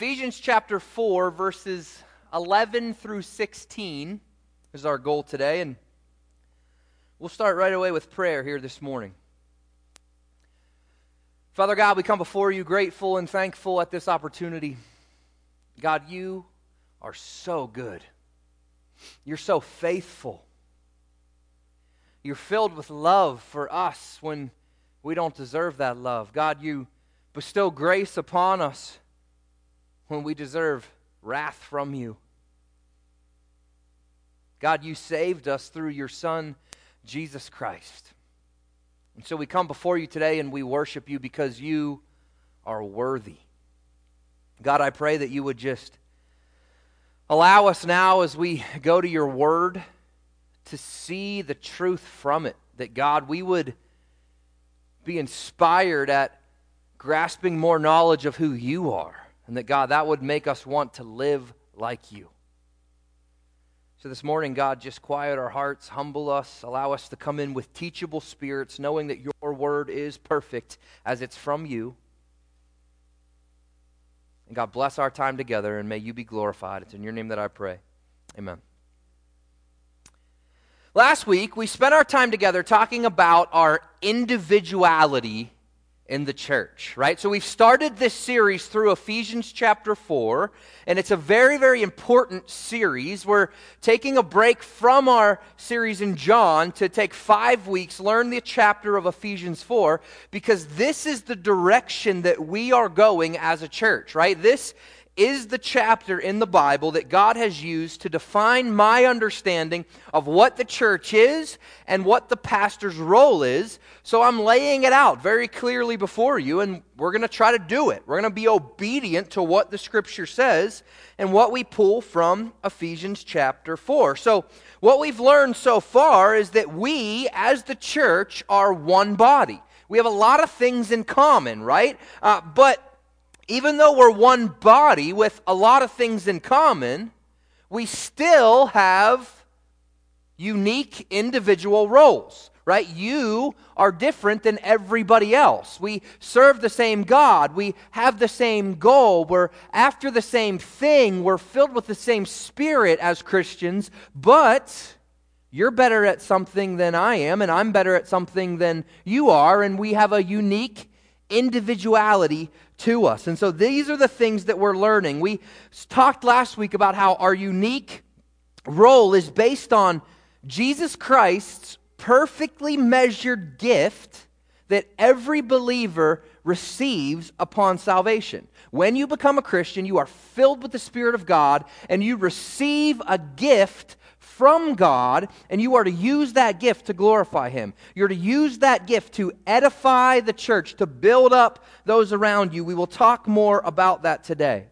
Ephesians chapter 4, verses 11 through 16 is our goal today, and we'll start right away with prayer here this morning. Father God, we come before you grateful and thankful at this opportunity. God, you are so good. You're so faithful. You're filled with love for us when we don't deserve that love. God, you bestow grace upon us when we deserve wrath from you. God, you saved us through your Son, Jesus Christ. And so we come before you today and we worship you because you are worthy. God, I pray that you would just allow us now as we go to your word to see the truth from it. That, God, we would be inspired at grasping more knowledge of who you are. And that, God, that would make us want to live like you. So this morning, God, just quiet our hearts, humble us, allow us to come in with teachable spirits, knowing that your word is perfect as it's from you. And God, bless our time together, and may you be glorified. It's in your name that I pray. Amen. Last week, we spent our time together talking about our individuality in the church, right? So we've started this series through Ephesians chapter 4, and it's a very, very important series. We're taking a break from our series in John to take 5 weeks, learn the chapter of Ephesians 4, because this is the direction that we are going as a church, right? This is the chapter in the Bible that God has used to define my understanding of what the church is and what the pastor's role is. So I'm laying it out very clearly before you, and we're going to try to do it. We're going to be obedient to what the Scripture says and what we pull from Ephesians chapter 4. So what we've learned so far is that we, as the church, are one body. We have a lot of things in common, right? But even though we're one body with a lot of things in common, we still have unique individual roles, right? You are different than everybody else. We serve the same God. We have the same goal. We're after the same thing. We're filled with the same Spirit as Christians, but you're better at something than I am, and I'm better at something than you are, and we have a unique individuality to us. And so these are the things that we're learning. We talked last week about how our unique role is based on Jesus Christ's perfectly measured gift that every believer receives upon salvation. When you become a Christian, you are filled with the Spirit of God, and you receive a gift from God, and you are to use that gift to glorify Him. You're to use that gift to edify the church, to build up those around you. We will talk more about that today.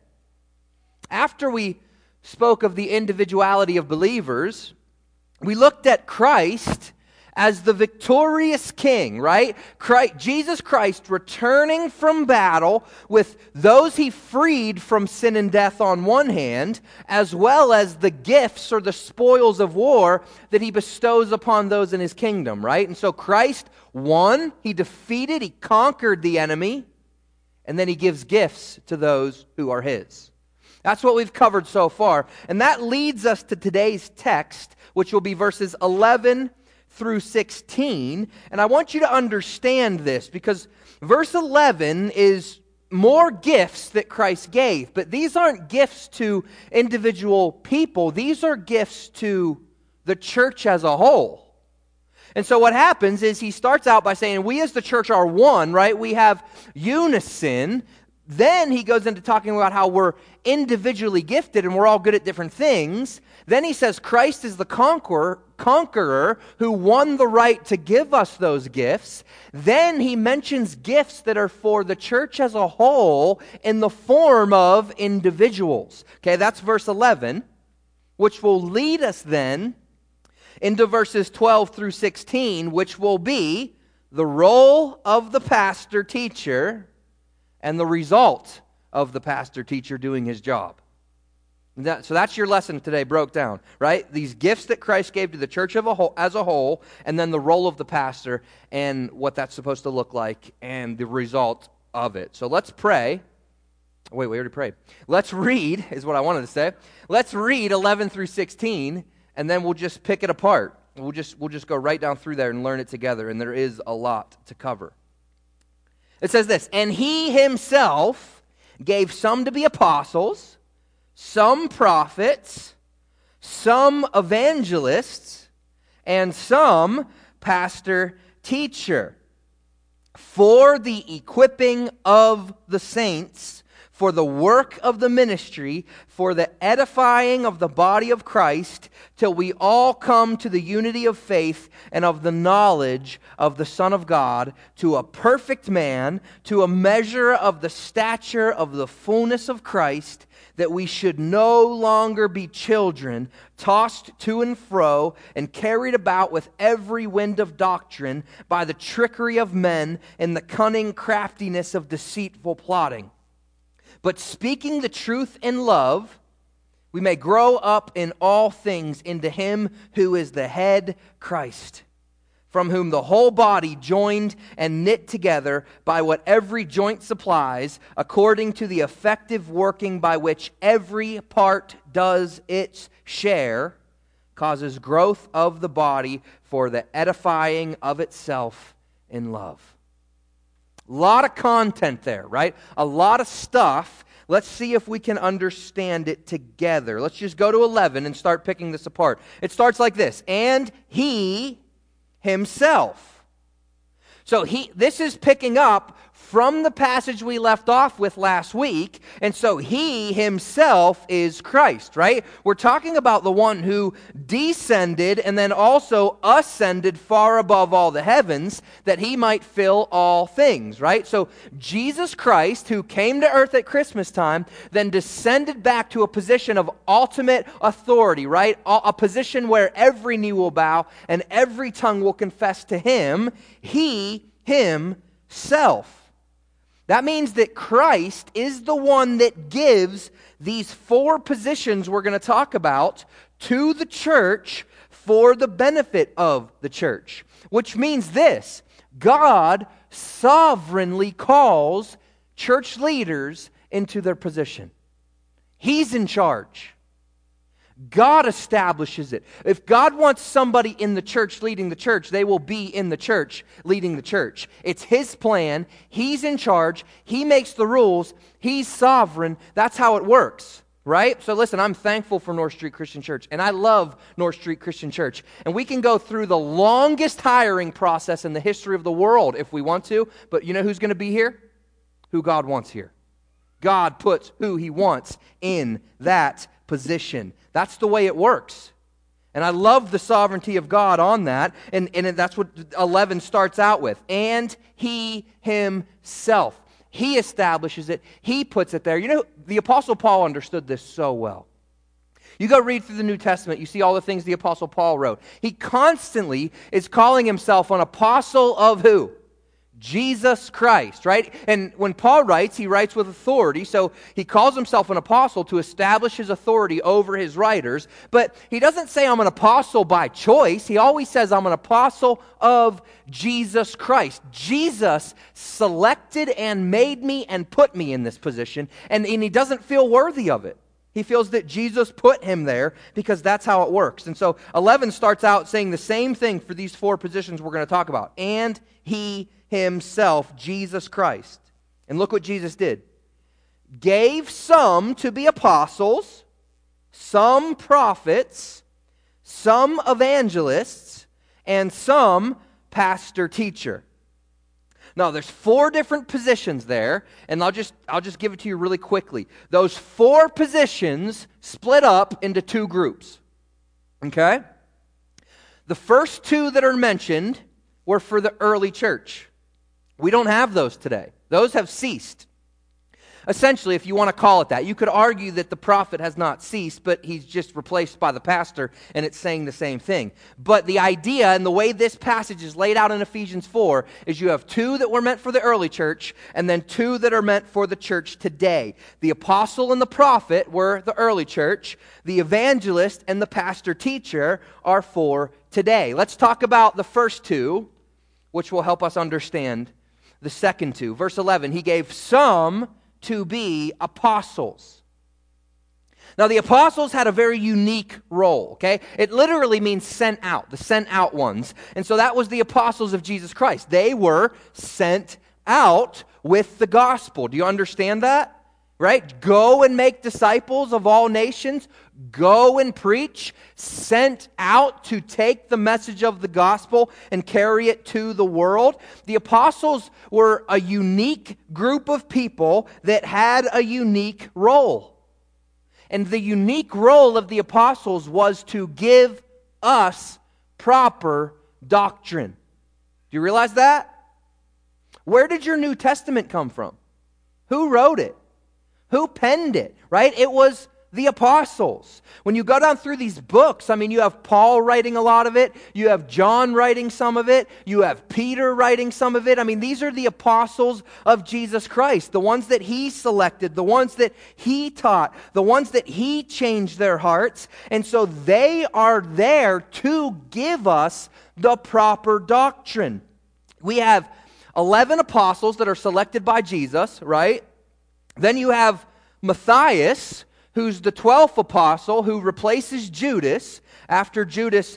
After we spoke of the individuality of believers, we looked at Christ as the victorious king, right? Jesus Christ returning from battle with those he freed from sin and death on one hand, as well as the gifts or the spoils of war that he bestows upon those in his kingdom, right? And so Christ won, he defeated, he conquered the enemy, and then he gives gifts to those who are his. That's what we've covered so far. And that leads us to today's text, which will be verses 11 through 16, and I want you to understand this because verse 11 is more gifts that Christ gave, but these aren't gifts to individual people, these are gifts to the church as a whole. And so what happens is he starts out by saying, we as the church are one, right? We have unison. Then he goes into talking about how we're individually gifted and we're all good at different things. Then he says Christ is the conqueror who won the right to give us those gifts. Then he mentions gifts that are for the church as a whole in the form of individuals. Okay, that's verse 11, which will lead us then into verses 12 through 16, which will be the role of the pastor-teacher and the result of the pastor-teacher doing his job. So that's your lesson today broke down, right? These gifts that Christ gave to the church as a whole, and then the role of the pastor and what that's supposed to look like and the result of it. So let's pray, Wait, we already prayed. Let's read, is what I wanted to say. Let's read 11 through 16, and then we'll just pick it apart. We'll just go right down through there and learn it together, and there is a lot to cover. It says this, "And he himself gave some to be apostles, some prophets, some evangelists, and some pastor-teacher, for the equipping of the saints, for the work of the ministry, for the edifying of the body of Christ, till we all come to the unity of faith and of the knowledge of the Son of God, to a perfect man, to a measure of the stature of the fullness of Christ, that we should no longer be children, tossed to and fro, and carried about with every wind of doctrine, by the trickery of men and the cunning craftiness of deceitful plotting. But speaking the truth in love, we may grow up in all things into him who is the head, Christ, from whom the whole body, joined and knit together by what every joint supplies, according to the effective working by which every part does its share, causes growth of the body for the edifying of itself in love." A lot of content there, right? A lot of stuff. Let's see if we can understand it together. Let's just go to 11 and start picking this apart. It starts like this. "And he himself." So this is picking up from the passage we left off with last week, and so he himself is Christ, right? We're talking about the one who descended and then also ascended far above all the heavens, that he might fill all things, right? So Jesus Christ, who came to earth at Christmas time, then descended back to a position of ultimate authority, right? A position where every knee will bow and every tongue will confess to him. He himself. That means that Christ is the one that gives these four positions we're going to talk about to the church for the benefit of the church. Which means this: God sovereignly calls church leaders into their position. He's in charge. God establishes it. If God wants somebody in the church leading the church, they will be in the church leading the church. It's His plan. He's in charge. He makes the rules. He's sovereign. That's how it works, right? So listen, I'm thankful for North Street Christian Church, and I love North Street Christian Church. And we can go through the longest hiring process in the history of the world if we want to, but you know who's going to be here? Who God wants here. God puts who He wants in that position. That's the way it works. And I love the sovereignty of God on that. And that's what 11 starts out with. And He Himself. He establishes it. He puts it there. You know, the Apostle Paul understood this so well. You go read through the New Testament, you see all the things the Apostle Paul wrote. He constantly is calling himself an apostle of who? Jesus Christ, right? And when Paul writes, he writes with authority, so he calls himself an apostle to establish his authority over his writers, but he doesn't say I'm an apostle by choice. He always says I'm an apostle of Jesus Christ. Jesus selected and made me and put me in this position, and he doesn't feel worthy of it. He feels that Jesus put him there because that's how it works. And so 11 starts out saying the same thing for these four positions we're going to talk about. And He Himself, Jesus Christ. And look what Jesus did. Gave some to be apostles, some prophets, some evangelists, and some pastor-teacher. Now, there's four different positions there, and I'll just give it to you really quickly. Those four positions split up into two groups. Okay? The first two that are mentioned were for the early church. We don't have those today. Those have ceased. Essentially, if you want to call it that, you could argue that the prophet has not ceased, but he's just replaced by the pastor, and it's saying the same thing. But the idea and the way this passage is laid out in Ephesians 4 is you have two that were meant for the early church, and then two that are meant for the church today. The apostle and the prophet were the early church. The evangelist and the pastor-teacher are for today. Let's talk about the first two, which will help us understand the second two. Verse 11, He gave some to be apostles. Now, the apostles had a very unique role, okay? It literally means sent out, the sent out ones. And so that was the apostles of Jesus Christ. They were sent out with the gospel. Do you understand that? Right? Go and make disciples of all nations. Go and preach. Sent out to take the message of the gospel and carry it to the world. The apostles were a unique group of people that had a unique role. And the unique role of the apostles was to give us proper doctrine. Do you realize that? Where did your New Testament come from? Who wrote it? Who penned it, right? It was the apostles. When you go down through these books, I mean, you have Paul writing a lot of it. You have John writing some of it. You have Peter writing some of it. I mean, these are the apostles of Jesus Christ, the ones that he selected, the ones that he taught, the ones that he changed their hearts. And so they are there to give us the proper doctrine. We have 11 apostles that are selected by Jesus, right? Then you have Matthias, who's the 12th apostle, who replaces Judas after Judas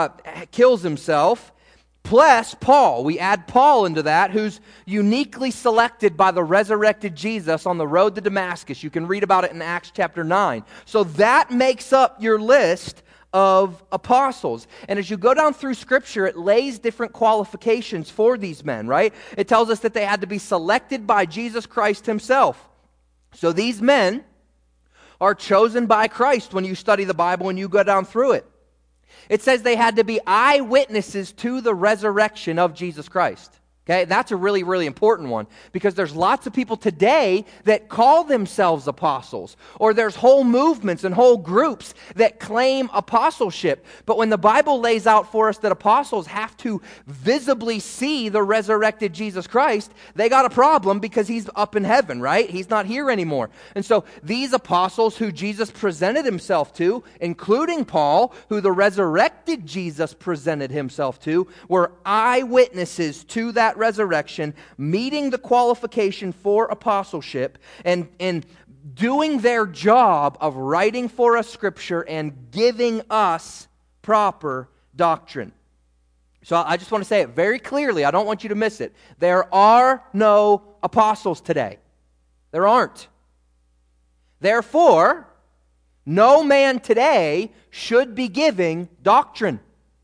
kills himself, plus Paul. We add Paul into that, who's uniquely selected by the resurrected Jesus on the road to Damascus. You can read about it in Acts chapter 9. So that makes up your list of apostles. And as you go down through Scripture, it lays different qualifications for these men, right? It tells us that they had to be selected by Jesus Christ himself. So these men are chosen by Christ when you study the Bible and you go down through it. It says they had to be eyewitnesses to the resurrection of Jesus Christ. Okay, that's a really, really important one because there's lots of people today that call themselves apostles, or there's whole movements and whole groups that claim apostleship. But when the Bible lays out for us that apostles have to visibly see the resurrected Jesus Christ, they got a problem because he's up in heaven, right? He's not here anymore. And so these apostles who Jesus presented himself to, including Paul, who the resurrected Jesus presented himself to, were eyewitnesses to that resurrection, meeting the qualification for apostleship, and doing their job of writing for us Scripture and giving us proper doctrine. So I just want to say it very clearly. I don't want you to miss it. There are no apostles today. There aren't. Therefore, no man today should be giving doctrine.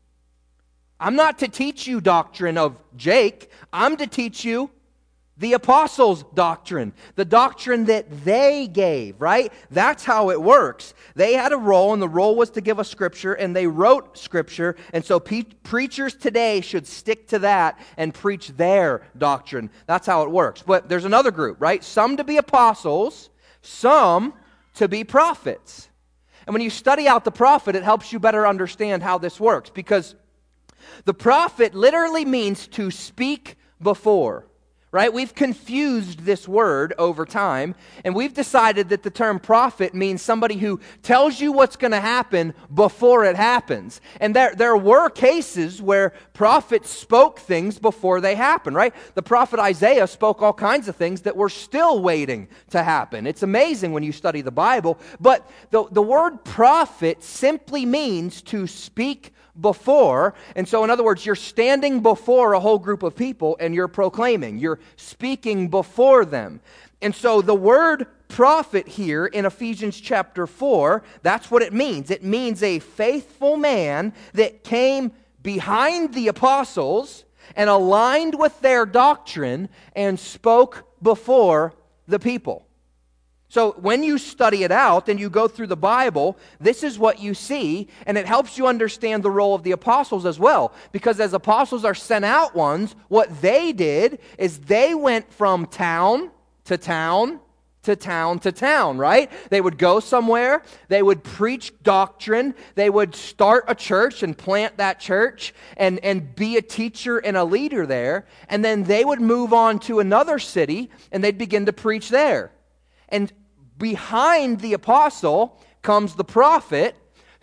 I'm not to teach you doctrine of Jake. I'm to teach you the apostles' doctrine, the doctrine that they gave, right? That's how it works. They had a role, and the role was to give us Scripture, and they wrote Scripture, and so preachers today should stick to that and preach their doctrine. That's how it works. But there's another group, right? Some to be apostles, some to be prophets. And when you study out the prophet, it helps you better understand how this works, because the prophet literally means to speak before, right? We've confused this word over time, and we've decided that the term prophet means somebody who tells you what's going to happen before it happens. And there were cases where prophets spoke things before they happen, right? The prophet Isaiah spoke all kinds of things that were still waiting to happen. It's amazing when you study the Bible, but the word prophet simply means to speak before. And so in other words, you're standing before a whole group of people and you're proclaiming, you're speaking before them. And so the word prophet here in Ephesians chapter 4, that's what it means. It means a faithful man that came behind the apostles and aligned with their doctrine and spoke before the people. So when you study it out and you go through the Bible, this is what you see, and it helps you understand the role of the apostles as well. Because as apostles are sent out ones, what they did is they went from town to town to town to town, right? They would go somewhere, they would preach doctrine, they would start a church and plant that church and be a teacher and a leader there, and then they would move on to another city and they'd begin to preach there. And behind the apostle comes the prophet,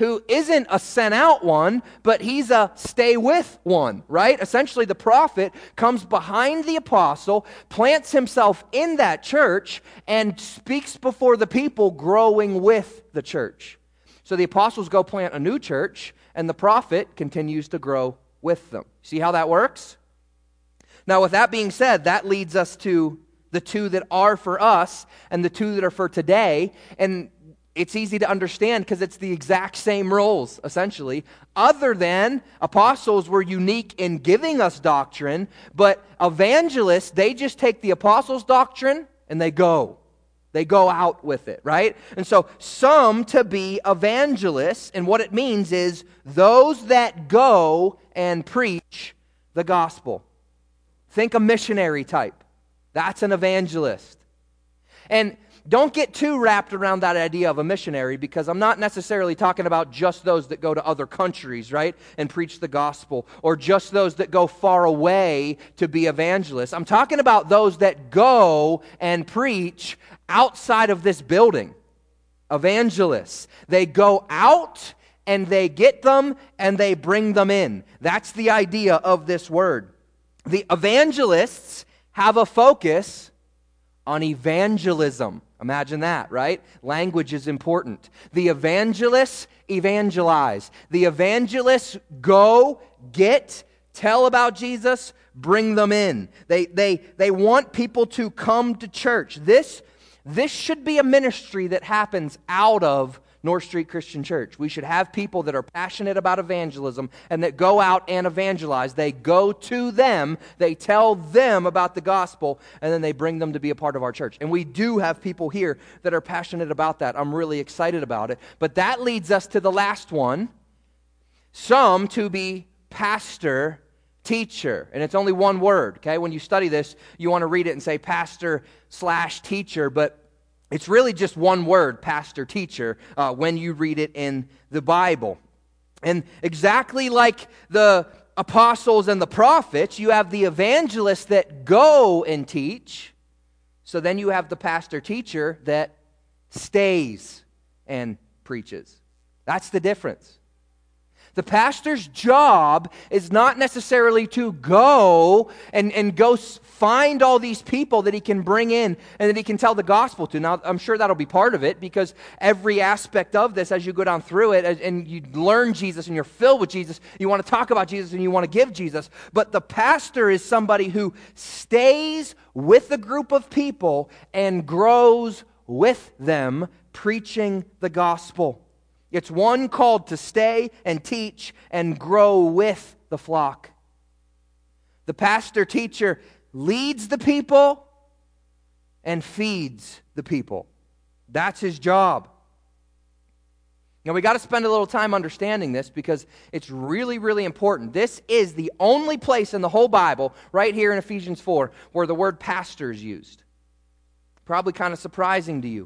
who isn't a sent out one, but he's a stay with one, right? Essentially, the prophet comes behind the apostle, plants himself in that church, and speaks before the people, growing with the church. So the apostles go plant a new church, and the prophet continues to grow with them. See how that works? Now, with that being said, that leads us to the two that are for us and the two that are for today. And it's easy to understand because it's the exact same roles, essentially. Other than apostles were unique in giving us doctrine, but evangelists, they just take the apostles' doctrine and they go. They go out with it, right? And so some to be evangelists, and what it means is those that go and preach the gospel. Think a missionary type. That's an evangelist. And don't get too wrapped around that idea of a missionary, because I'm not necessarily talking about just those that go to other countries, right, and preach the gospel, or just those that go far away to be evangelists. I'm talking about those that go and preach outside of this building. Evangelists. They go out and they get them and they bring them in. That's the idea of this word. The evangelists have a focus on evangelism. Imagine that, right? Language is important. The evangelists evangelize. The evangelists go, get, tell about Jesus, bring them in. They want people to come to church. This should be a ministry that happens out of North Street Christian Church. We should have people that are passionate about evangelism and that go out and evangelize. They go to them, they tell them about the gospel, and then they bring them to be a part of our church. And we do have people here that are passionate about that. I'm really excited about it. But that leads us to the last one. Some to be pastor, teacher. And it's only one word, okay? When you study this, you want to read it and say pastor/teacher, but it's really just one word, pastor, teacher, when you read it in the Bible. And exactly like the apostles and the prophets, you have the evangelists that go and teach. So then you have the pastor, teacher that stays and preaches. That's the difference. The pastor's job is not necessarily to go and go find all these people that he can bring in and that he can tell the gospel to. Now, I'm sure that'll be part of it, because every aspect of this, as you go down through it and you learn Jesus and you're filled with Jesus, you want to talk about Jesus and you want to give Jesus. But the pastor is somebody who stays with a group of people and grows with them, preaching the gospel. It's one called to stay and teach and grow with the flock. The pastor teacher leads the people and feeds the people. That's his job. Now, we got to spend a little time understanding this, because it's really, really important. This is the only place in the whole Bible, right here in Ephesians 4, where the word pastor is used. Probably kind of surprising to you.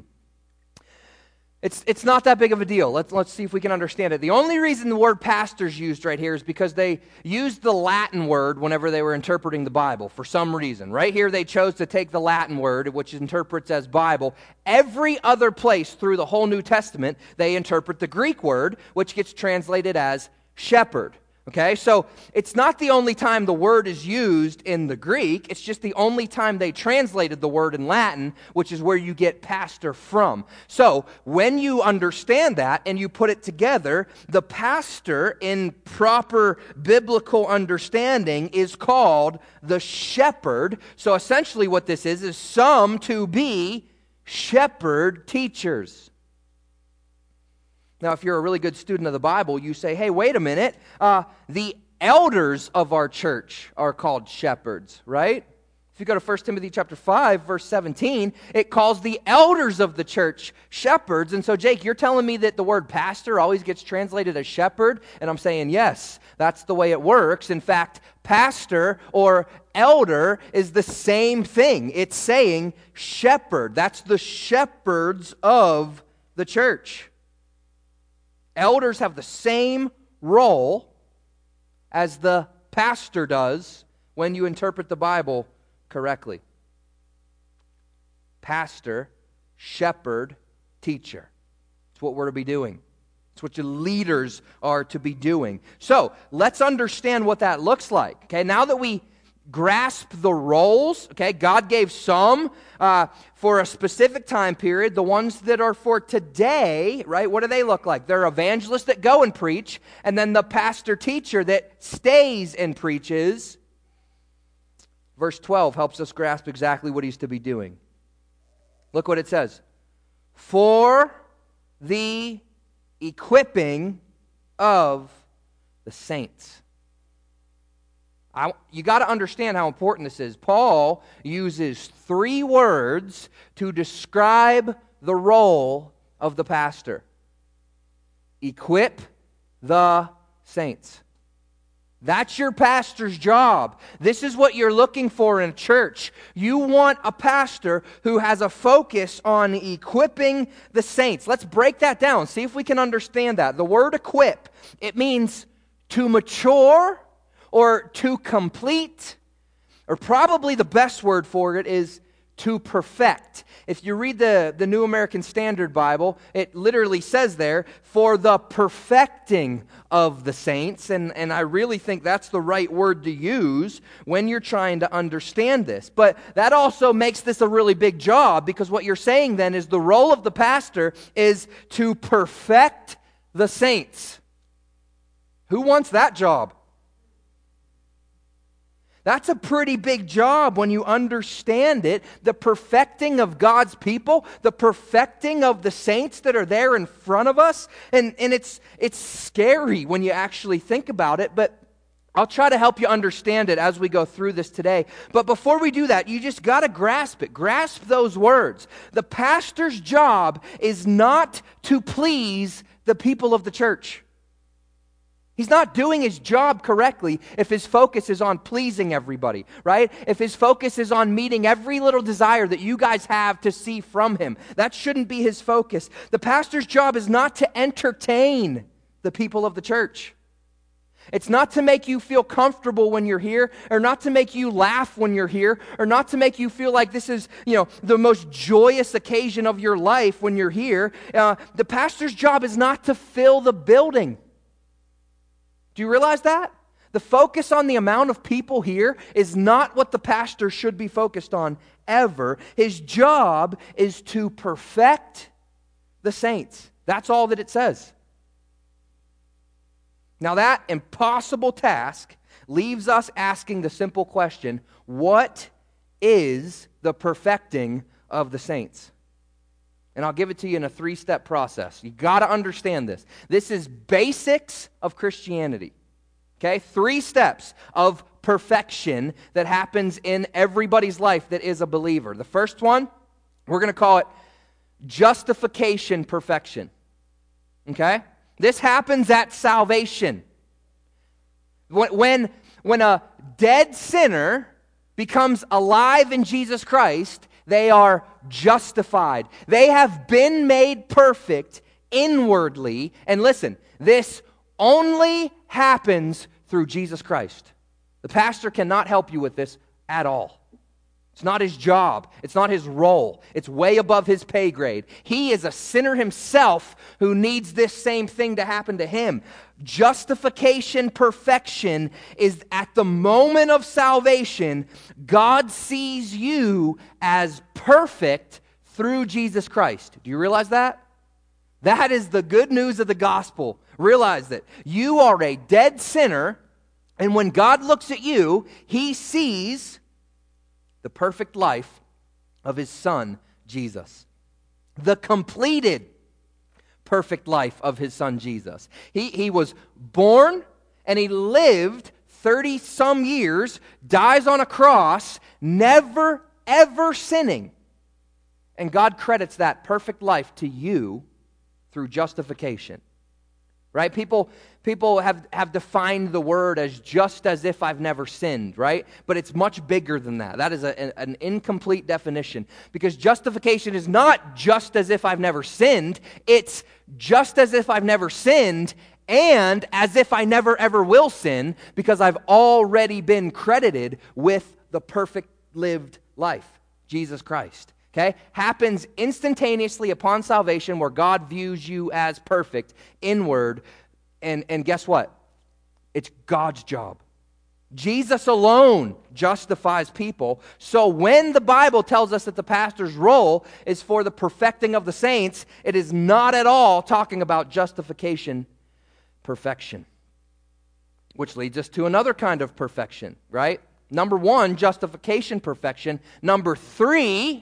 It's not that big of a deal. Let's see if we can understand it. The only reason the word pastor is used right here is because they used the Latin word whenever they were interpreting the Bible for some reason. Right here they chose to take the Latin word, which interprets as Bible. Every other place through the whole New Testament, they interpret the Greek word, which gets translated as shepherd. Okay, so it's not the only time the word is used in the Greek. It's just the only time they translated the word in Latin, which is where you get pastor from. So when you understand that and you put it together, the pastor in proper biblical understanding is called the shepherd. So essentially what this is some to be shepherd teachers. Now, if you're a really good student of the Bible, you say, hey, wait a minute. The elders of our church are called shepherds, right? If you go to 1 Timothy chapter 5, verse 17, it calls the elders of the church shepherds. And so, Jake, you're telling me that the word pastor always gets translated as shepherd? And I'm saying, yes, that's the way it works. In fact, pastor or elder is the same thing. It's saying shepherd. That's the shepherds of the church. Elders have the same role as the pastor does when you interpret the Bible correctly. Pastor, shepherd, teacher. It's what we're to be doing. It's what your leaders are to be doing. So, let's understand what that looks like. Okay, now that we grasp the roles, okay, God gave some for a specific time period. The ones that are for today, right, what do they look like? They're evangelists that go and preach, and then the pastor-teacher that stays and preaches. Verse 12 helps us grasp exactly what he's to be doing. Look what it says. For the equipping of the saints. You got to understand how important this is. Paul uses 3 words to describe the role of the pastor. Equip the saints. That's your pastor's job. This is what you're looking for in a church. You want a pastor who has a focus on equipping the saints. Let's break that down. See if we can understand that. The word equip, it means to mature or to complete, or probably the best word for it is to perfect. If you read the New American Standard Bible, it literally says there, for the perfecting of the saints, and I really think that's the right word to use when you're trying to understand this. But that also makes this a really big job, because what you're saying then is the role of the pastor is to perfect the saints. Who wants that job? That's a pretty big job when you understand it. The perfecting of God's people, the perfecting of the saints that are there in front of us. And it's scary when you actually think about it, but I'll try to help you understand it as we go through this today. But before we do that, you just got to grasp it. Grasp those words. The pastor's job is not to please the people of the church. He's not doing his job correctly if his focus is on pleasing everybody, right? If his focus is on meeting every little desire that you guys have to see from him. That shouldn't be his focus. The pastor's job is not to entertain the people of the church. It's not to make you feel comfortable when you're here, or not to make you laugh when you're here, or not to make you feel like this is, the most joyous occasion of your life when you're here. The pastor's job is not to fill the building. Do you realize that? The focus on the amount of people here is not what the pastor should be focused on ever. His job is to perfect the saints. That's all that it says. Now that impossible task leaves us asking the simple question, what is the perfecting of the saints? And I'll give it to you in a 3-step process. You got to understand this. This is basics of Christianity. Okay? 3 steps of perfection that happens in everybody's life that is a believer. The first one, we're going to call it justification perfection. Okay? This happens at salvation. When a dead sinner becomes alive in Jesus Christ, they are justified. They have been made perfect inwardly. And listen, this only happens through Jesus Christ. The pastor cannot help you with this at all. It's not his job. It's not his role. It's way above his pay grade. He is a sinner himself who needs this same thing to happen to him. Justification perfection is at the moment of salvation, God sees you as perfect through Jesus Christ. Do you realize that? That is the good news of the gospel. Realize that you are a dead sinner, and when God looks at you, He sees the perfect life of His Son, Jesus. The completed perfect life of His Son, Jesus. He was born, and He lived 30-some years, dies on a cross, never, ever sinning. And God credits that perfect life to you through justification. Right? People have defined the word as just as if I've never sinned, right? But it's much bigger than that. That is an incomplete definition. Because justification is not just as if I've never sinned. It's just as if I've never sinned and as if I never ever will sin, because I've already been credited with the perfect lived life, Jesus Christ. Okay? Happens instantaneously upon salvation where God views you as perfect, inward, and guess what? It's God's job. Jesus alone justifies people. So when the Bible tells us that the pastor's role is for the perfecting of the saints, it is not at all talking about justification, perfection. Which leads us to another kind of perfection, right? Number 1, justification, perfection. Number 3,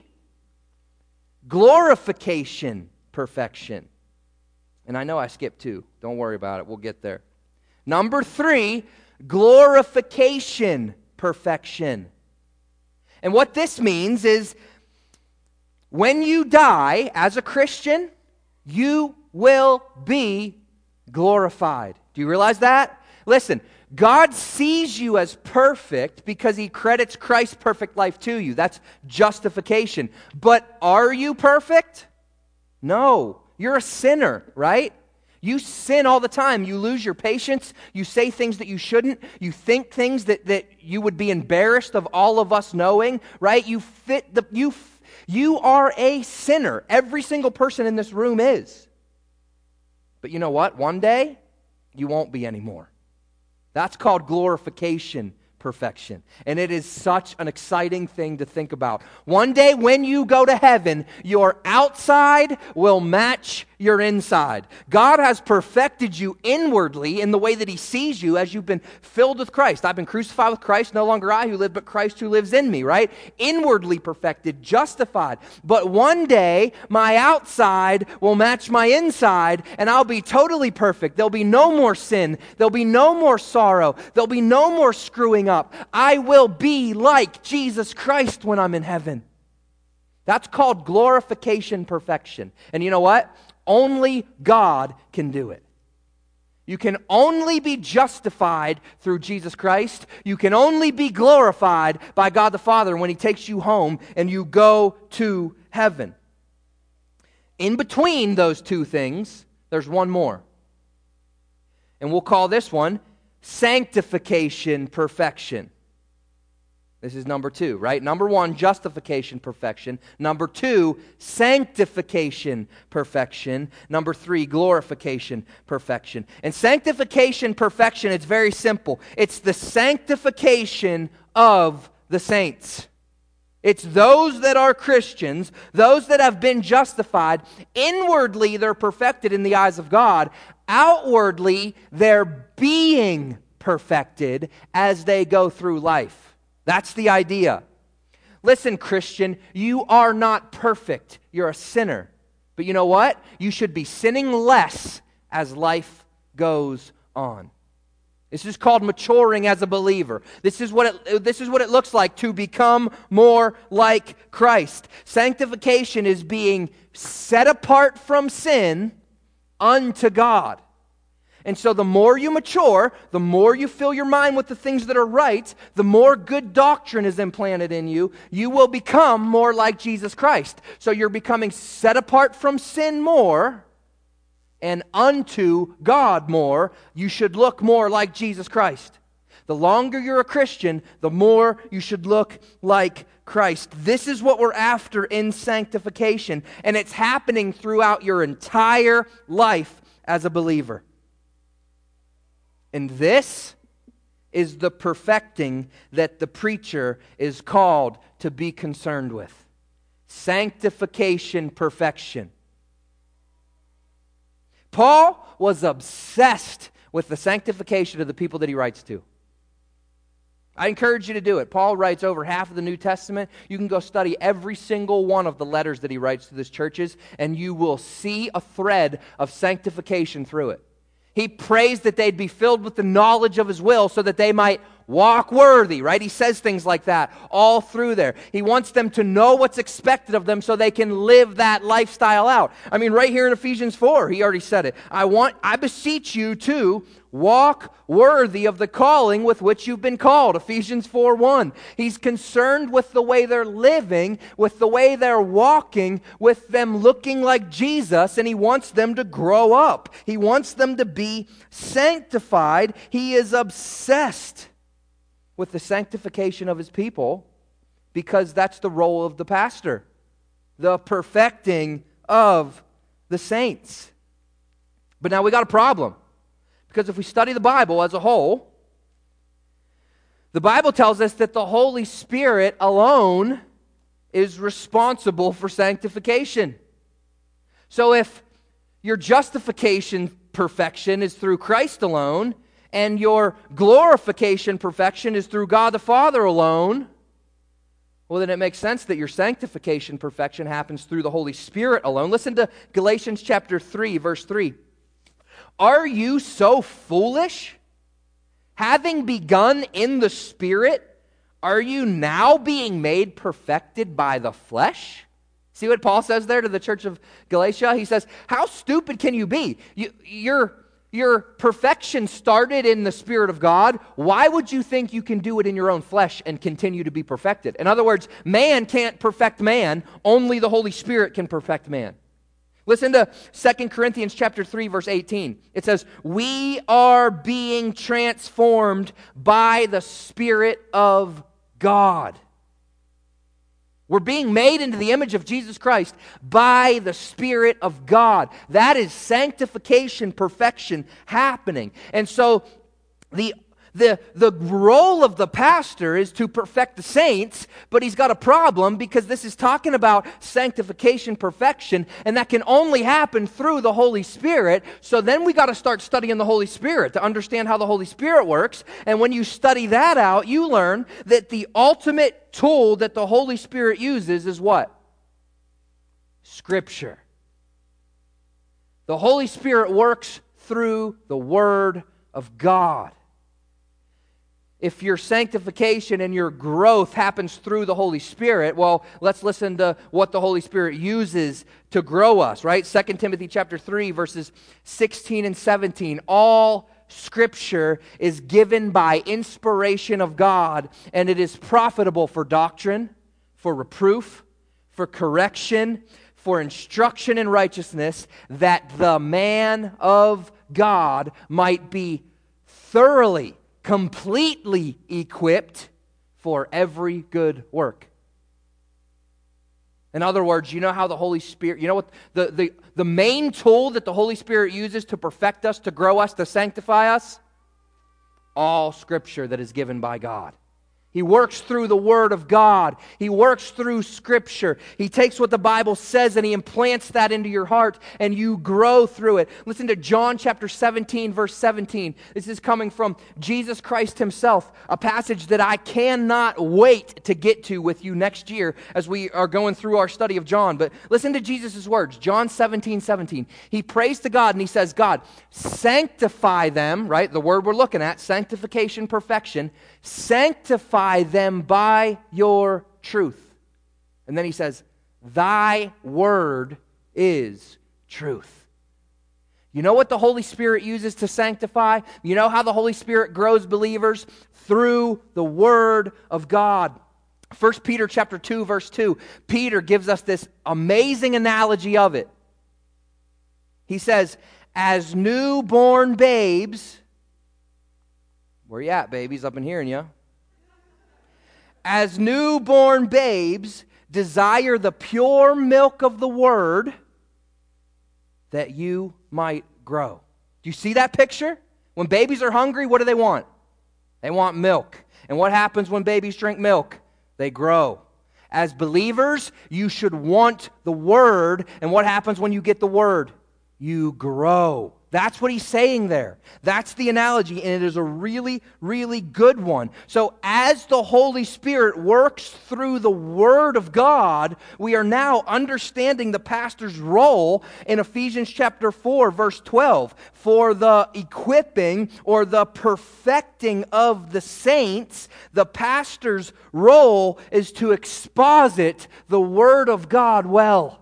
glorification, perfection. And I know I skipped 2. Don't worry about it. We'll get there. Number 3, glorification, perfection. And what this means is when you die as a Christian, you will be glorified. Do you realize that? Listen, God sees you as perfect because He credits Christ's perfect life to you. That's justification. But are you perfect? No. You're a sinner, right? You sin all the time. You lose your patience. You say things that you shouldn't. You think things that you would be embarrassed of all of us knowing, right? You are a sinner. Every single person in this room is. But you know what? One day, you won't be anymore. That's called glorification, perfection. And it is such an exciting thing to think about. One day when you go to heaven, your outside will match your inside. God has perfected you inwardly in the way that He sees you as you've been filled with Christ. I've been crucified with Christ, no longer I who live, but Christ who lives in me, right? Inwardly perfected, justified. But one day, my outside will match my inside, and I'll be totally perfect. There'll be no more sin. There'll be no more sorrow. There'll be no more screwing up. I will be like Jesus Christ when I'm in heaven. That's called glorification, perfection. And you know what? Only God can do it. You can only be justified through Jesus Christ. You can only be glorified by God the Father when He takes you home and you go to heaven. In between those two things, there's one more. And we'll call this one sanctification, perfection. This is number 2, right? Number 1, justification, perfection. Number 2, sanctification, perfection. Number 3, glorification, perfection. And sanctification, perfection, it's very simple. It's the sanctification of the saints. It's those that are Christians, those that have been justified. Inwardly, they're perfected in the eyes of God. Outwardly, they're being perfected as they go through life. That's the idea. Listen, Christian, you are not perfect. You're a sinner. But you know what? You should be sinning less as life goes on. This is called maturing as a believer. This is what it looks like to become more like Christ. Sanctification is being set apart from sin unto God. And so the more you mature, the more you fill your mind with the things that are right, the more good doctrine is implanted in you, you will become more like Jesus Christ. So you're becoming set apart from sin more and unto God more. You should look more like Jesus Christ. The longer you're a Christian, the more you should look like Christ. This is what we're after in sanctification, and it's happening throughout your entire life as a believer. And this is the perfecting that the preacher is called to be concerned with. Sanctification, perfection. Paul was obsessed with the sanctification of the people that he writes to. I encourage you to do it. Paul writes over half of the New Testament. You can go study every single one of the letters that he writes to these churches, and you will see a thread of sanctification through it. He prays that they'd be filled with the knowledge of His will so that they might walk worthy, right? He says things like that all through there. He wants them to know what's expected of them so they can live that lifestyle out. I mean, right here in Ephesians 4, he already said it. I beseech you to walk worthy of the calling with which you've been called. Ephesians 4:1. He's concerned with the way they're living, with the way they're walking, with them looking like Jesus, and He wants them to grow up. He wants them to be sanctified. He is obsessed with the sanctification of His people because that's the role of the pastor. the perfecting of the saints. But now we got a problem. Because if we study the Bible as a whole, the Bible tells us that the Holy Spirit alone is responsible for sanctification. So if your justification perfection is through Christ alone, and your glorification perfection is through God the Father alone, well, then it makes sense that your sanctification perfection happens through the Holy Spirit alone. Listen to Galatians chapter 3, verse 3. Are you so foolish? Having begun in the Spirit, are you now being made perfected by the flesh? See what Paul says there to the church of Galatia? He says, how stupid can you be? Your perfection started in the Spirit of God. Why would you think you can do it in your own flesh and continue to be perfected? In other words, man can't perfect man. Only the Holy Spirit can perfect man. Listen to 2 Corinthians chapter 3, verse 18. It says, we are being transformed by the Spirit of God. We're being made into the image of Jesus Christ by the Spirit of God. That is sanctification, perfection happening. And so the role of the pastor is to perfect the saints, but he's got a problem because this is talking about sanctification, perfection, and that can only happen through the Holy Spirit. So then we got to start studying the Holy Spirit to understand how the Holy Spirit works. And when you study that out, you learn that the ultimate tool that the Holy Spirit uses is what? Scripture. The Holy Spirit works through the Word of God. If your sanctification and your growth happens through the Holy Spirit, well, let's listen to what the Holy Spirit uses to grow us, right? 2 Timothy chapter 3, verses 16 and 17. All Scripture is given by inspiration of God, and it is profitable for doctrine, for reproof, for correction, for instruction in righteousness, that the man of God might be thoroughly, completely equipped for every good work. In other words, you know how the Holy Spirit, you know what the main tool that the Holy Spirit uses to perfect us, to grow us, to sanctify us? All Scripture that is given by God. He works through the Word of God. He works through Scripture. He takes what the Bible says and He implants that into your heart and you grow through it. Listen to John chapter 17, verse 17. This is coming from Jesus Christ Himself, a passage that I cannot wait to get to with you next year as we are going through our study of John. But listen to Jesus' words, John 17, 17. He prays to God and He says, God, sanctify them, right? The word we're looking at, sanctification, perfection. Sanctify them by your truth. And then He says, thy word is truth. You know what the Holy Spirit uses to sanctify? You know how the Holy Spirit grows believers? Through the Word of God. 1 Peter chapter 2, verse 2. Peter gives us this amazing analogy of it. He says, as newborn babes... Where you at, babies? I've been hearing you. As newborn babes desire the pure milk of the Word, that you might grow. Do you see that picture? When babies are hungry, what do they want? They want milk. And what happens when babies drink milk? They grow. As believers, you should want the Word. And what happens when you get the Word? You grow. That's what he's saying there. That's the analogy, and it is a really, really good one. So as the Holy Spirit works through the Word of God, we are now understanding the pastor's role in Ephesians chapter 4, verse 12. For the equipping or the perfecting of the saints, the pastor's role is to exposit the Word of God well.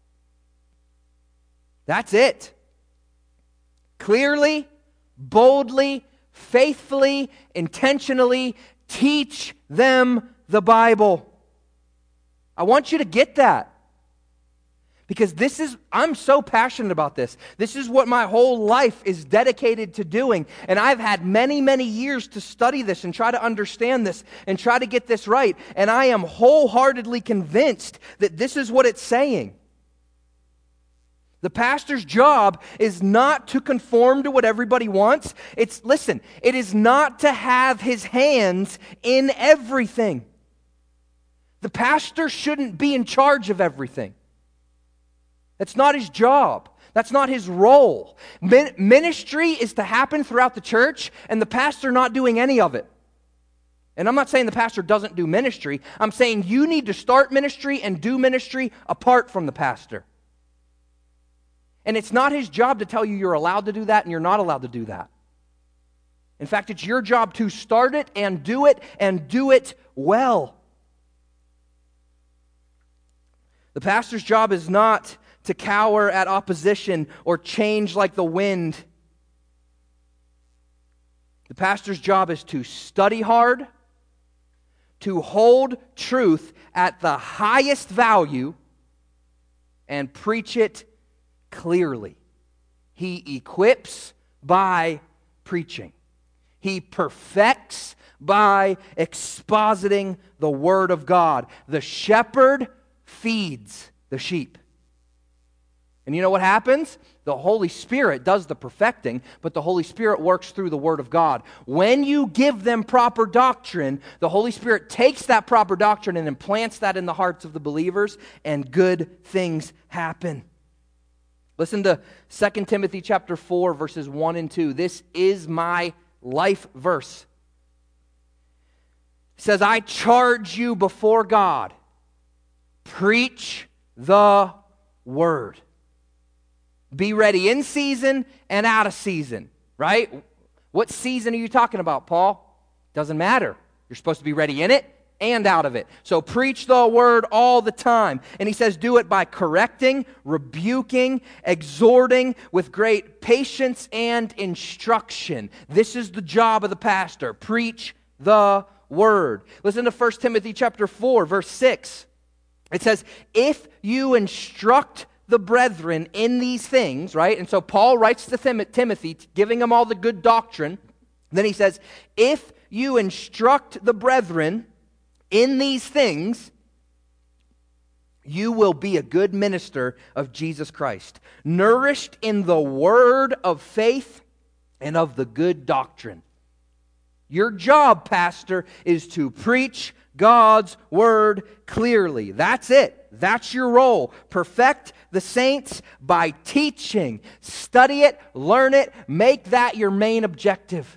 That's it. Clearly, boldly, faithfully, intentionally teach them the Bible. I want you to get that. Because I'm so passionate about this. This is what my whole life is dedicated to doing. And I've had many, many years to study this and try to understand this and try to get this right. And I am wholeheartedly convinced that this is what it's saying. The pastor's job is not to conform to what everybody wants. It is not to have his hands in everything. The pastor shouldn't be in charge of everything. That's not his job. That's not his role. Ministry is to happen throughout the church, and the pastor not doing any of it. And I'm not saying the pastor doesn't do ministry. I'm saying you need to start ministry and do ministry apart from the pastor. And it's not his job to tell you you're allowed to do that and you're not allowed to do that. In fact, it's your job to start it and do it well. The pastor's job is not to cower at opposition or change like the wind. The pastor's job is to study hard, to hold truth at the highest value, and preach it clearly. He equips by preaching. He perfects by expositing the Word of God. The shepherd feeds the sheep. And you know what happens? The Holy Spirit does the perfecting, but the Holy Spirit works through the Word of God. When you give them proper doctrine, the Holy Spirit takes that proper doctrine and implants that in the hearts of the believers, and good things happen. Listen to 2 Timothy chapter 4, verses 1 and 2. This is my life verse. It says, I charge you before God, preach the word. Be ready in season and out of season, right? What season are you talking about, Paul? Doesn't matter. You're supposed to be ready in it and out of it. So preach the word all the time. And he says do it by correcting, rebuking, exhorting with great patience and instruction. This is the job of the pastor. Preach the word. Listen to 1 Timothy chapter 4, verse 6. It says, if you instruct the brethren in these things, right? And so Paul writes to Timothy, giving him all the good doctrine. Then he says, if you instruct the brethren in these things, you will be a good minister of Jesus Christ, nourished in the word of faith and of the good doctrine. Your job, pastor, is to preach God's word clearly. That's it. That's your role. Perfect the saints by teaching. Study it, learn it, make that your main objective.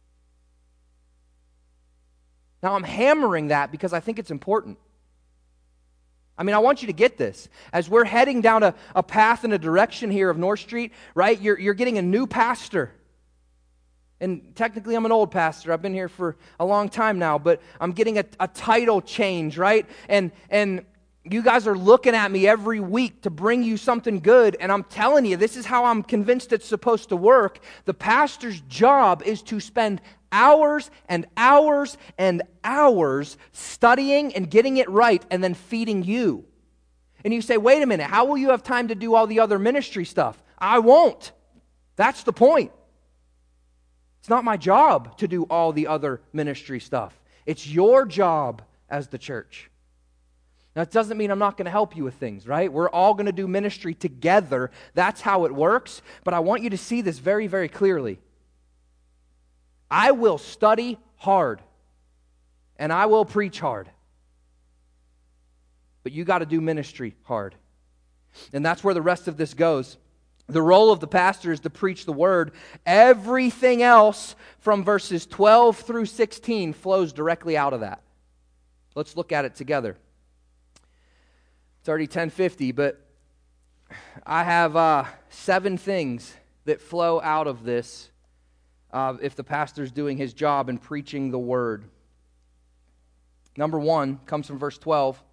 Now, I'm hammering that because I think it's important. I mean, I want you to get this. As we're heading down a path in a direction here of North Street, right, you're getting a new pastor. And technically, I'm an old pastor. I've been here for a long time now, but I'm getting a title change, right? And you guys are looking at me every week to bring you something good, and I'm telling you, this is how I'm convinced it's supposed to work. The pastor's job is to spend hours and hours and hours studying and getting it right and then feeding you. And you say, wait a minute, how will you have time to do all the other ministry stuff? I won't. That's the point. It's not my job to do all the other ministry stuff. It's your job as the church. Now, it doesn't mean I'm not going to help you with things, right? We're all going to do ministry together. That's how it works. But I want you to see this very, very clearly. I will study hard, and I will preach hard. But you got to do ministry hard. And that's where the rest of this goes. The role of the pastor is to preach the word. Everything else from verses 12 through 16 flows directly out of that. Let's look at it together. It's already 10:50, but I have 7 things that flow out of this if the pastor's doing his job and preaching the word. Number 1 comes from verse 12.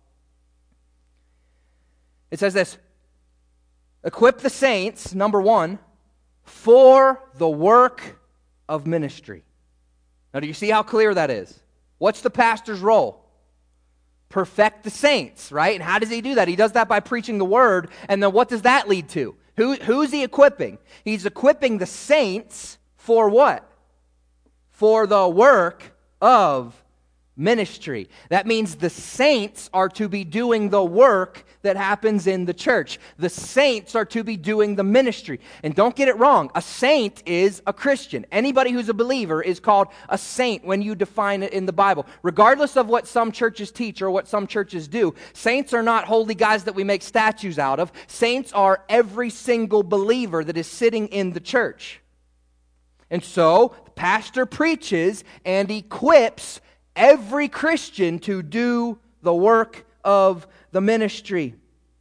It says this, equip the saints, number 1, for the work of ministry. Now, do you see how clear that is? What's the pastor's role? perfect the saints, right? And how does he do that? He does that by preaching the word. And then what does that lead to? Who's he equipping? He's equipping the saints for what? For the work of ministry. That means the saints are to be doing the work that happens in the church. The saints are to be doing the ministry. And don't get it wrong, a saint is a Christian. Anybody who's a believer is called a saint when you define it in the Bible. Regardless of what some churches teach or what some churches do, saints are not holy guys that we make statues out of. Saints are every single believer that is sitting in the church. And so, the pastor preaches and equips every Christian to do the work of the ministry.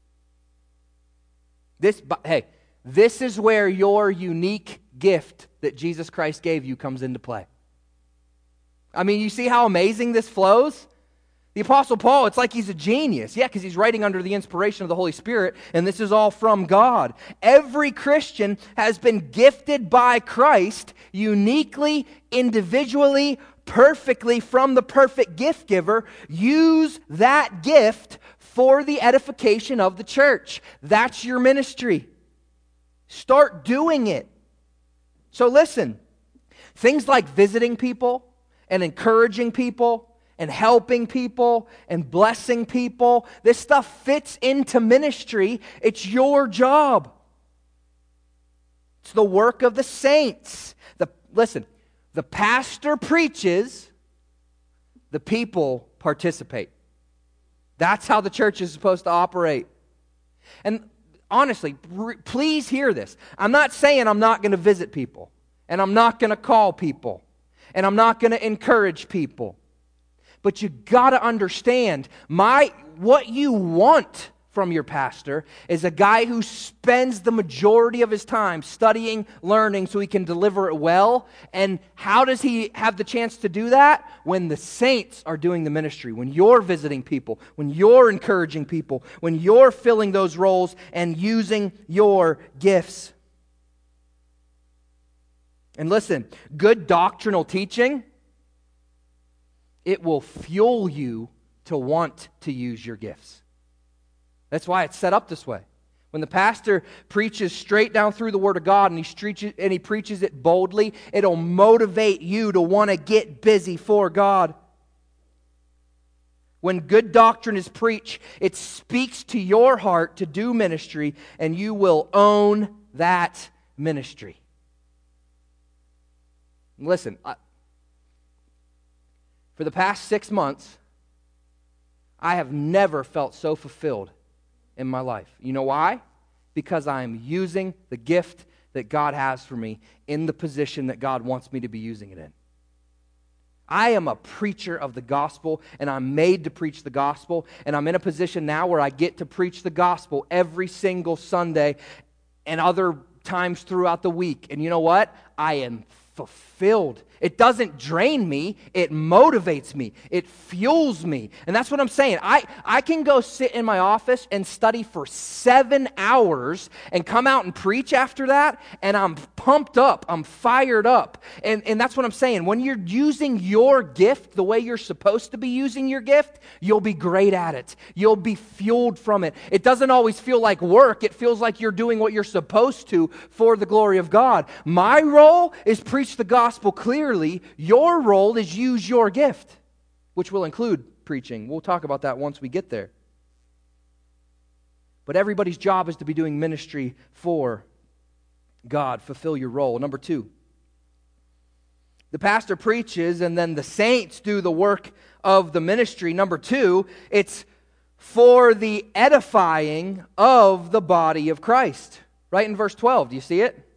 This is where your unique gift that Jesus Christ gave you comes into play. I mean, you see how amazing this flows? The Apostle Paul, it's like he's a genius. Yeah, because he's writing under the inspiration of the Holy Spirit, and this is all from God. Every Christian has been gifted by Christ uniquely, individually, perfectly from the perfect gift giver. Use that gift for the edification of the church. That's your ministry. Start doing it. So listen, things like visiting people and encouraging people and helping people and blessing people, this stuff fits into ministry. It's your job. It's the work of the saints. Listen, the pastor preaches, the people participate. That's how the church is supposed to operate. And honestly, please hear this. I'm not saying I'm not going to visit people, and I'm not going to call people, and I'm not going to encourage people. But you got to understand, what you want from your pastor is a guy who spends the majority of his time studying, learning, so he can deliver it well. And how does he have the chance to do that? When the saints are doing the ministry, when you're visiting people, when you're encouraging people, when you're filling those roles and using your gifts. And listen, good doctrinal teaching, it will fuel you to want to use your gifts. That's why it's set up this way. When the pastor preaches straight down through the Word of God and he preaches it boldly, it'll motivate you to want to get busy for God. When good doctrine is preached, it speaks to your heart to do ministry, and you will own that ministry. Listen, for the past 6 months, I have never felt so fulfilled in my life. You know why? Because I am using the gift that God has for me in the position that God wants me to be using it in. I am a preacher of the gospel, and I'm made to preach the gospel, and I'm in a position now where I get to preach the gospel every single Sunday and other times throughout the week. And you know what? I am fulfilled. It doesn't drain me. It motivates me. It fuels me. And that's what I'm saying. I can go sit in my office and study for 7 hours and come out and preach after that, and I'm pumped up. I'm fired up. And that's what I'm saying. When you're using your gift the way you're supposed to be using your gift, you'll be great at it. You'll be fueled from it. It doesn't always feel like work. It feels like you're doing what you're supposed to for the glory of God. My role is preach the gospel clearly. Your role is use your gift, which will include preaching. We'll talk about that once we get there. But everybody's job is to be doing ministry for God. Fulfill your role. Number 2, the pastor preaches and then the saints do the work of the ministry. Number 2, it's for the edifying of the body of Christ. Right in verse 12, do you see it?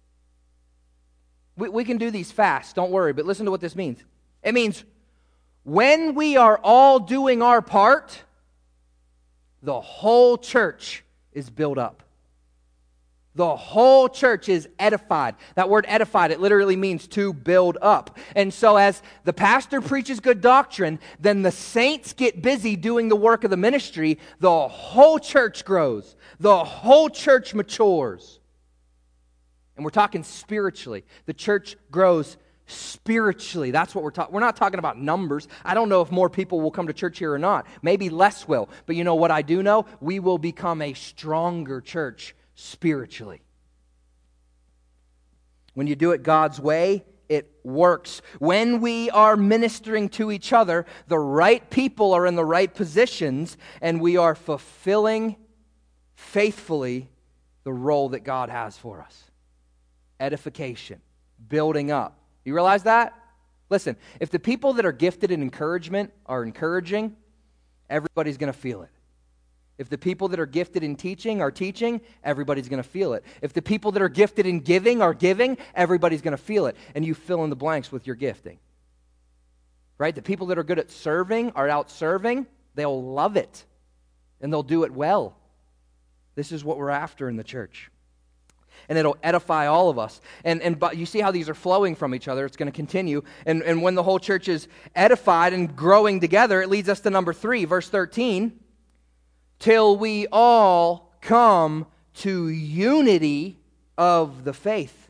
We can do these fast, don't worry, but listen to what this means. It means when we are all doing our part, the whole church is built up. The whole church is edified. That word edified, it literally means to build up. And so as the pastor preaches good doctrine, then the saints get busy doing the work of the ministry, the whole church grows. The whole church matures. And we're talking spiritually. The church grows spiritually. That's what we're talking. We're not talking about numbers. I don't know if more people will come to church here or not. Maybe less will. But you know what I do know? We will become a stronger church spiritually. When you do it God's way, it works. When we are ministering to each other, the right people are in the right positions, and we are fulfilling faithfully the role that God has for us. Edification, building up. You realize that? Listen, if the people that are gifted in encouragement are encouraging, everybody's going to feel it. If the people that are gifted in teaching are teaching, everybody's going to feel it. If the people that are gifted in giving are giving, everybody's going to feel it. And you fill in the blanks with your gifting. Right? The people that are good at serving are out serving. They'll love it. And they'll do it well. This is what we're after in the church. And it'll edify all of us. But you see how these are flowing from each other. It's going to continue. And when the whole church is edified and growing together, it leads us to number 3, verse 13. Till we all come to unity of the faith.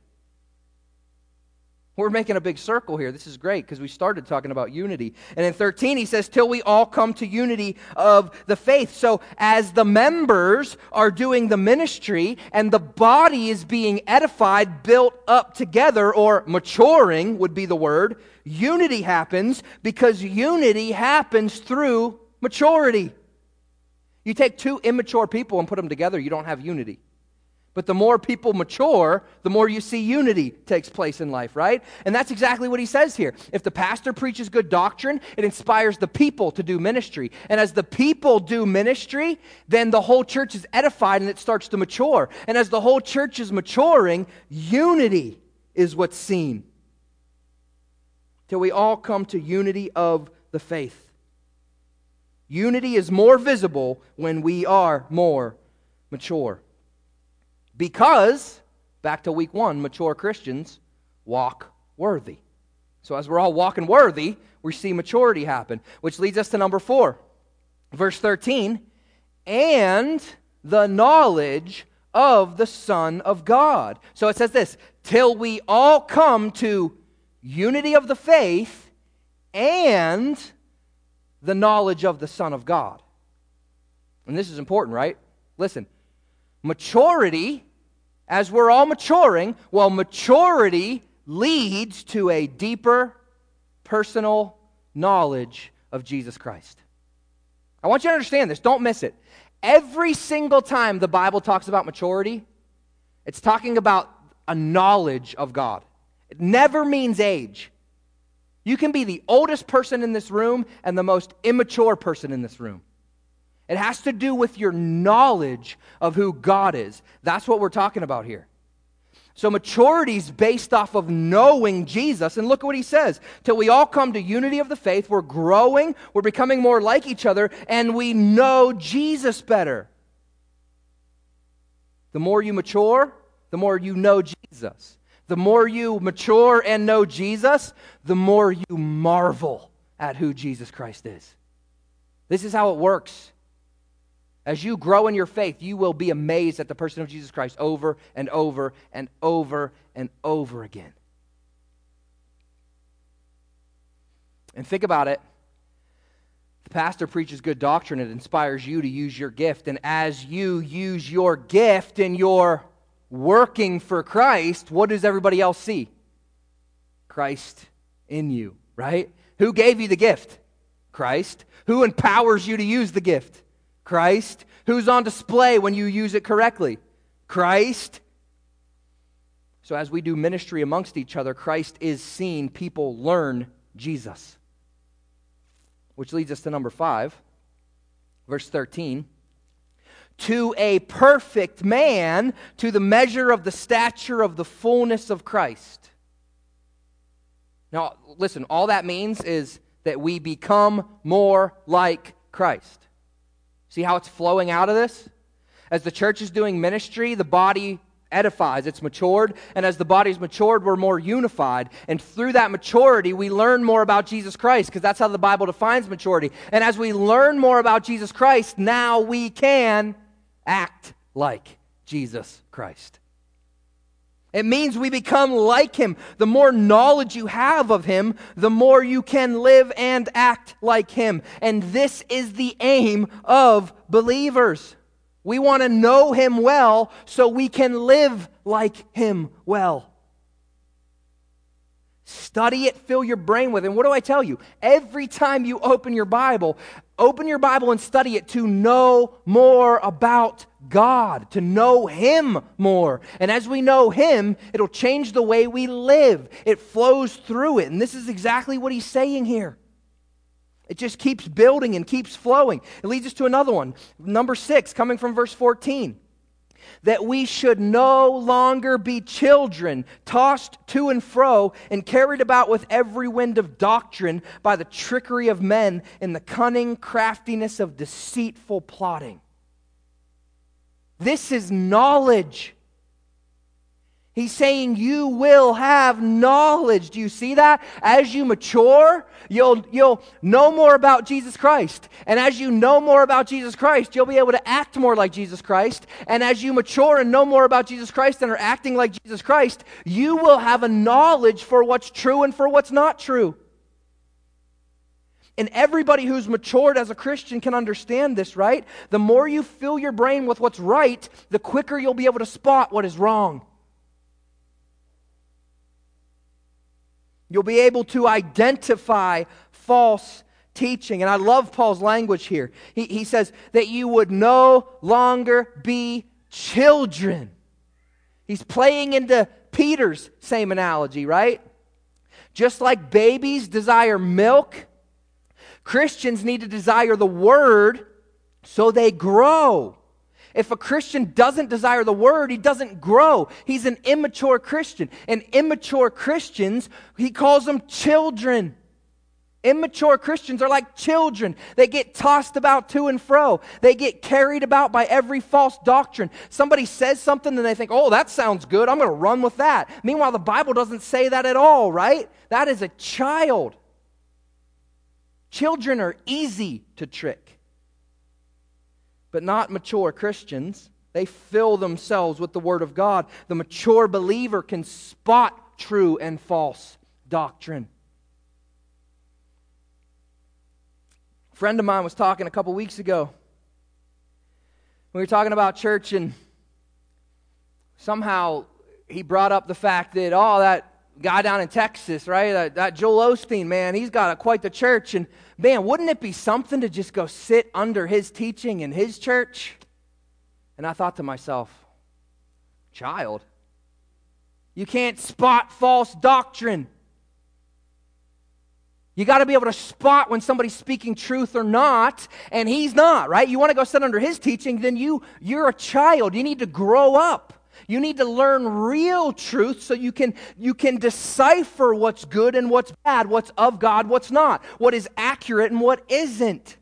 We're making a big circle here. This is great because we started talking about unity. And in 13 he says, till we all come to unity of the faith. So as the members are doing the ministry and the body is being edified, built up together, or maturing would be the word, unity happens because unity happens through maturity. You take two immature people and put them together, you don't have unity. But the more people mature, the more you see unity takes place in life, right? And that's exactly what he says here. If the pastor preaches good doctrine, it inspires the people to do ministry. And as the people do ministry, then the whole church is edified and it starts to mature. And as the whole church is maturing, unity is what's seen. Till we all come to unity of the faith. Unity is more visible when we are more mature. Because, back to week 1, mature Christians walk worthy. So as we're all walking worthy, we see maturity happen. Which leads us to number 4. Verse 13. And the knowledge of the Son of God. So it says this. Till we all come to unity of the faith and the knowledge of the Son of God. And this is important, right? Listen, maturity, as we're all maturing, well, maturity leads to a deeper personal knowledge of Jesus Christ. I want you to understand this. Don't miss it. Every single time the Bible talks about maturity, it's talking about a knowledge of God. It never means age. You can be the oldest person in this room and the most immature person in this room. It has to do with your knowledge of who God is. That's what we're talking about here. So maturity is based off of knowing Jesus. And look at what he says. Till we all come to unity of the faith, we're growing, we're becoming more like each other, and we know Jesus better. The more you mature, the more you know Jesus. The more you mature and know Jesus, the more you marvel at who Jesus Christ is. This is how it works. As you grow in your faith, you will be amazed at the person of Jesus Christ over and over and over and over again. And think about it. The pastor preaches good doctrine. It inspires you to use your gift. And as you use your gift in your working for Christ, what does everybody else see? Christ in you, right? Who gave you the gift? Christ. Who empowers you to use the gift? Christ. Who's on display when you use it correctly? Christ. So as we do ministry amongst each other, Christ is seen. People learn Jesus. Which leads us to number 5, verse 13. To a perfect man, to the measure of the stature of the fullness of Christ. Now, listen, all that means is that we become more like Christ. See how it's flowing out of this? As the church is doing ministry, the body edifies, it's matured, and as the body's matured, we're more unified. And through that maturity, we learn more about Jesus Christ, because that's how the Bible defines maturity. And as we learn more about Jesus Christ, now we can act like Jesus Christ. It means we become like Him. The more knowledge you have of Him, the more you can live and act like Him. And this is the aim of believers. We want to know Him well so we can live like Him well. Study it, fill your brain with it. And what do I tell you? Every time you open your Bible and study it to know more about God, to know Him more. And as we know Him, it'll change the way we live. It flows through it. And this is exactly what he's saying here. It just keeps building and keeps flowing. It leads us to another one. Number 6, coming from verse 14. That we should no longer be children, tossed to and fro and carried about with every wind of doctrine by the trickery of men and the cunning craftiness of deceitful plotting. This is knowledge. He's saying you will have knowledge. Do you see that? As you mature, you'll know more about Jesus Christ. And as you know more about Jesus Christ, you'll be able to act more like Jesus Christ. And as you mature and know more about Jesus Christ and are acting like Jesus Christ, you will have a knowledge for what's true and for what's not true. And everybody who's matured as a Christian can understand this, right? The more you fill your brain with what's right, the quicker you'll be able to spot what is wrong. You'll be able to identify false teaching. And I love Paul's language here. He says that you would no longer be children. He's playing into Peter's same analogy, right? Just like babies desire milk, Christians need to desire the Word so they grow. If a Christian doesn't desire the Word, he doesn't grow. He's an immature Christian. And immature Christians, he calls them children. Immature Christians are like children. They get tossed about to and fro. They get carried about by every false doctrine. Somebody says something and they think, oh, that sounds good. I'm going to run with that. Meanwhile, the Bible doesn't say that at all, right? That is a child. Children are easy to trick. But not mature Christians. They fill themselves with the Word of God. The mature believer can spot true and false doctrine. A friend of mine was talking a couple weeks ago. We were talking about church, and somehow he brought up the fact that, that guy down in Texas, right? That Joel Osteen, man, he's got quite the church. And man, wouldn't it be something to just go sit under his teaching in his church? And I thought to myself, child, you can't spot false doctrine. You got to be able to spot when somebody's speaking truth or not, and he's not, right? You want to go sit under his teaching, then you're a child. You need to grow up. You need to learn real truth so you can decipher what's good and what's bad, what's of God, what's not, what is accurate and what isn't.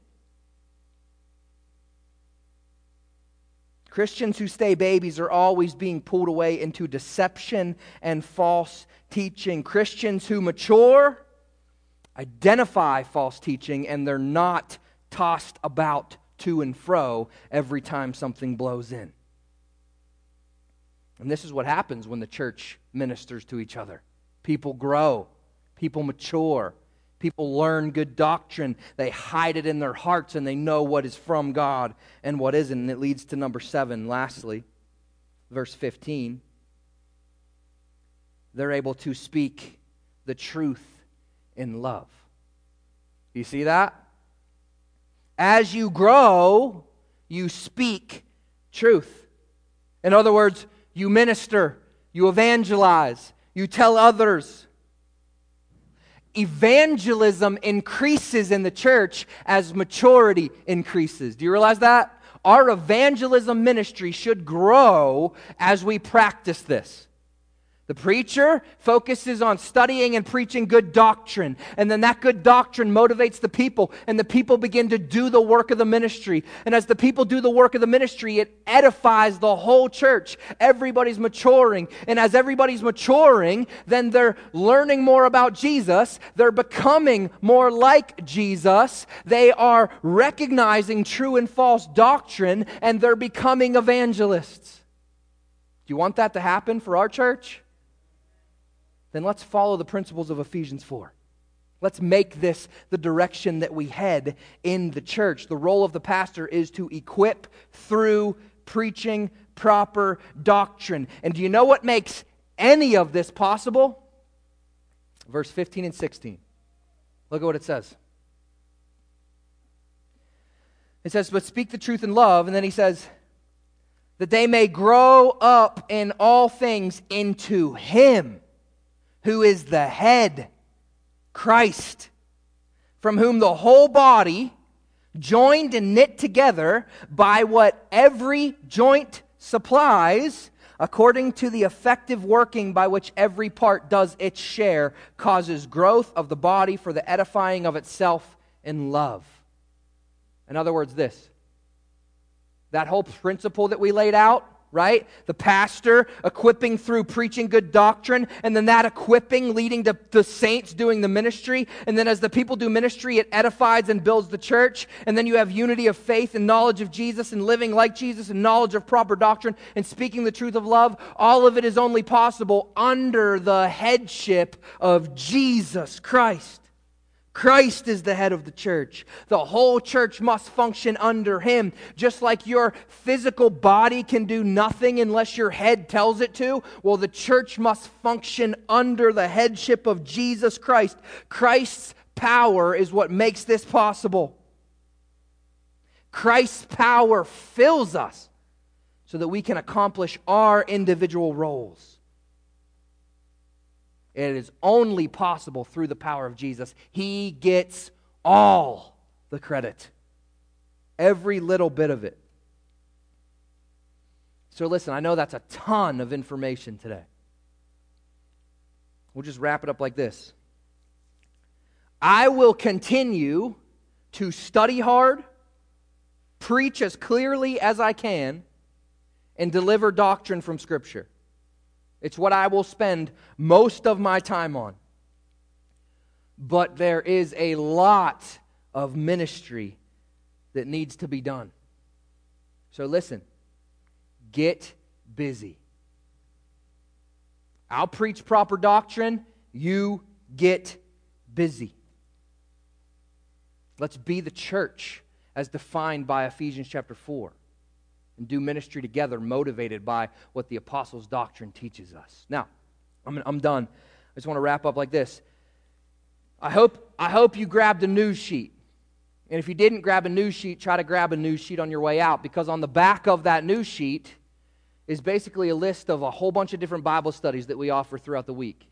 Christians who stay babies are always being pulled away into deception and false teaching. Christians who mature identify false teaching, and they're not tossed about to and fro every time something blows in. And this is what happens when the church ministers to each other. People grow. People mature. People learn good doctrine. They hide it in their hearts, and they know what is from God and what isn't. And it leads to number 7, lastly, verse 15. They're able to speak the truth in love. You see that? As you grow, you speak truth. In other words, you minister, you evangelize, you tell others. Evangelism increases in the church as maturity increases. Do you realize that? Our evangelism ministry should grow as we practice this. The preacher focuses on studying and preaching good doctrine, and then that good doctrine motivates the people, and the people begin to do the work of the ministry. And as the people do the work of the ministry, it edifies the whole church. Everybody's maturing, and as everybody's maturing, then they're learning more about Jesus. They're becoming more like Jesus. They are recognizing true and false doctrine, and they're becoming evangelists. Do you want that to happen for our church? then let's follow the principles of Ephesians 4. Let's make this the direction that we head in the church. The role of the pastor is to equip through preaching proper doctrine. And do you know what makes any of this possible? Verse 15 and 16. Look at what it says. It says, but speak the truth in love. And then he says, that they may grow up in all things into Him who is the head, Christ, from whom the whole body, joined and knit together by what every joint supplies, according to the effective working by which every part does its share, causes growth of the body for the edifying of itself in love. In other words, that whole principle that we laid out, right? The pastor equipping through preaching good doctrine, and then that equipping leading to the saints doing the ministry, and then as the people do ministry, it edifies and builds the church, and then you have unity of faith and knowledge of Jesus and living like Jesus and knowledge of proper doctrine and speaking the truth of love. All of it is only possible under the headship of Jesus Christ. Christ is the head of the church. The whole church must function under Him. Just like your physical body can do nothing unless your head tells it to, well, the church must function under the headship of Jesus Christ. Christ's power is what makes this possible. Christ's power fills us so that we can accomplish our individual roles. It is only possible through the power of Jesus. He gets all the credit. Every little bit of it. So listen, I know that's a ton of information today. We'll just wrap it up like this. I will continue to study hard, preach as clearly as I can, and deliver doctrine from Scripture. It's what I will spend most of my time on. But there is a lot of ministry that needs to be done. So listen, get busy. I'll preach proper doctrine, you get busy. Let's be the church as defined by Ephesians chapter 4. And do ministry together, motivated by what the apostles' doctrine teaches us. Now, I'm done. I just want to wrap up like this. I hope you grabbed a news sheet. And if you didn't grab a news sheet, try to grab a news sheet on your way out, because on the back of that news sheet is basically a list of a whole bunch of different Bible studies that we offer throughout the week.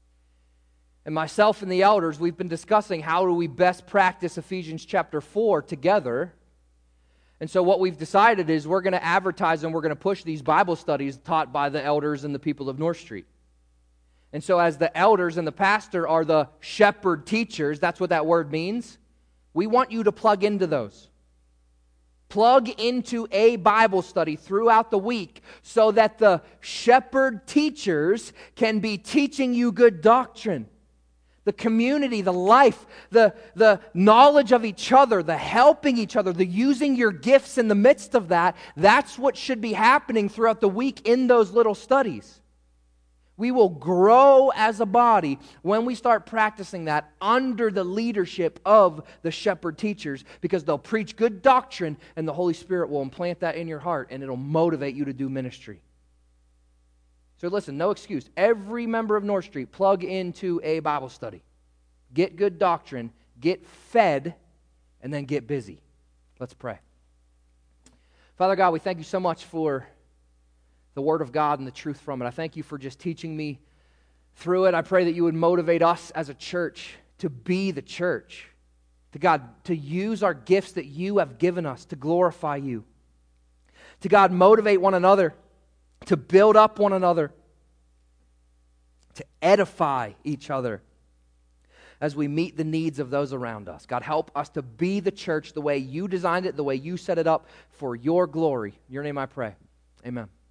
And myself and the elders, we've been discussing how do we best practice Ephesians chapter 4 together. And so what we've decided is we're going to advertise and we're going to push these Bible studies taught by the elders and the people of North Street. And so as the elders and the pastor are the shepherd teachers, that's what that word means, we want you to plug into those. Plug into a Bible study throughout the week so that the shepherd teachers can be teaching you good doctrine. The community, the life, the knowledge of each other, the helping each other, the using your gifts in the midst of that, that's what should be happening throughout the week in those little studies. We will grow as a body when we start practicing that under the leadership of the shepherd teachers, because they'll preach good doctrine and the Holy Spirit will implant that in your heart and it'll motivate you to do ministry. So listen, no excuse. Every member of North Street, plug into a Bible study. Get good doctrine, get fed, and then get busy. Let's pray. Father God, we thank you so much for the Word of God and the truth from it. I thank you for just teaching me through it. I pray that you would motivate us as a church to be the church. To God, to use our gifts that you have given us to glorify you. To God, motivate one another. To build up one another, to edify each other as we meet the needs of those around us. God, help us to be the church the way you designed it, the way you set it up for your glory. In your name I pray. Amen.